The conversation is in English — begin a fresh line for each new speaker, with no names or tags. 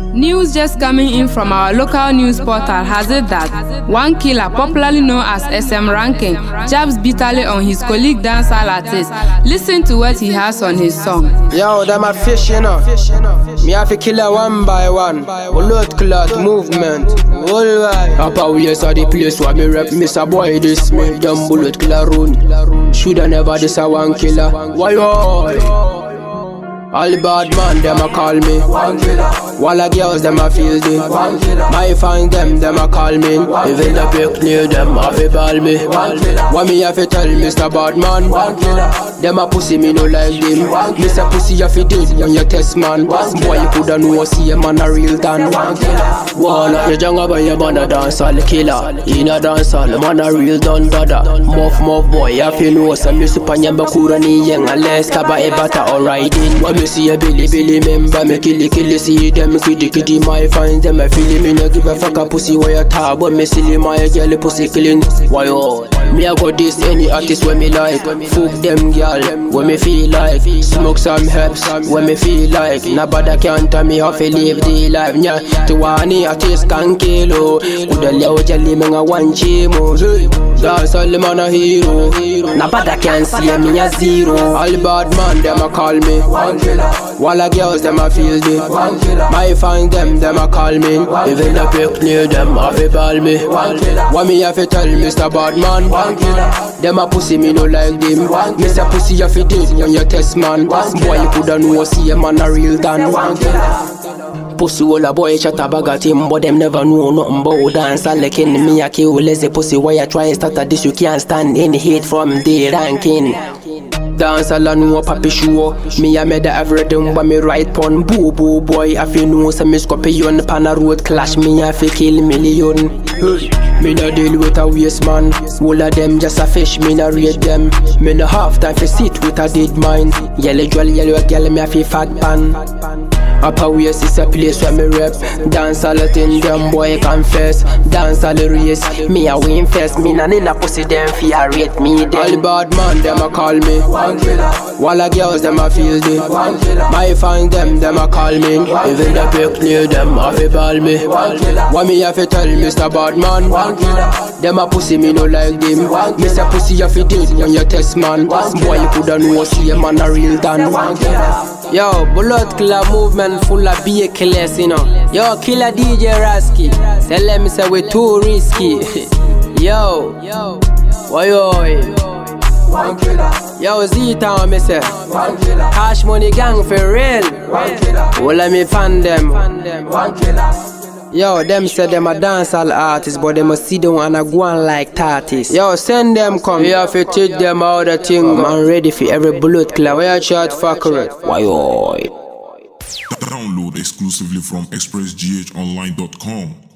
News just coming in from our local news portal has it that one killer, popularly known as SM Ranking, jabs bitterly on his colleague dancehall artist. Listen to what he has on his song.
Yo, them a fish, you know. Me have to kill her one by one. Blood clot movement. Worldwide. Papa, we are the place where me rep. Mr. Boy, this me. Them bullet killer run. Shoulda never this a one killer. Why, oh? All the bad man, them a call me. One killer. All the girls, them a feel the. One killer. My find them a call me. Even the pick near them, have to ball me. One killer. What me have to tell Mr. Badman? One killer. Them a pussy, me no like them. Mr. Pussy, you fi dead when you test man. Boy, you coulda know, see a man a real dan. One killer. One, you jungle boy, you man a dance all killer. In a dance all, man a real don dada. Muff boy, you fi know, some music pan yamba kurani yang a less kaba e bata alright in. Me see a Billy member, me kill see them kiddy my find them I feel me no give a fuck a pussy why you talk but me silly my girl pussy killing. Why oh? Me I got this any artist when me like. Fuck them girl when me feel like. Smoke some herbs when me feel like. Nobody can't tell me how to live the life. Nya to any artist can kill oh. Coulda leo jelly me a one chimo. That's all the man a hero. Nobody can see me a zero. All bad man them a call me. All the girls them a feel the. My find them a call me. Even the pick near them have to ball me. What me have to tell Mr. Badman? Them a pussy me no like them. Mr. Pussy you fi dead when you test man. Boy you coulda know see a man a real dan. Pussy all a boy chat about him, but them never know nothing about dance. I like in me a kill lazy pussy. Why you try and start at this? You can't stand any hate from the ranking. Dance all I know papi show. Me a made everything but me right pon boo boy. I feel know some scorpion pan a road clash. Me a fi kill million. Me no deal with a waste man. All of them just a fish. Me no rate them. Me no half time fi sit with a dead mind. Yellow girl me a fi fat pan. Upper West is a place where me rep. Dance all the thing, them boy confess. Dance all the race, me a win first. Me nah in a pussy, them fear rate me them. All the bad man, them a call me. One killer. All the girls, them a feel the. One killer. My find them a call me. Even the pick near them, have to ball me. One killer. What me have to tell Mr. Badman? One killer. Them a pussy, me no like them. Mr. Pussy, you fi dead when you test man. Boy, you coulda know, see a man a real dan. One killer. Yo, blood killer movement full of beer killers, you know. Yo, killer DJ Rasky. Tell them say we too risky. Yo, why
One killer.
Yo, Z-Town, me say.
One killer.
Cash Money Gang for real.
One killer.
All of me fan them.
One killer.
Yo, them say them a dancehall artists, but them a sit down and a go on like tarties. Yo, send them come. We have to teach them how the thing. Man ready for every bullet killer. Where you chat fucker? Why
Download exclusively from expressghonline.com.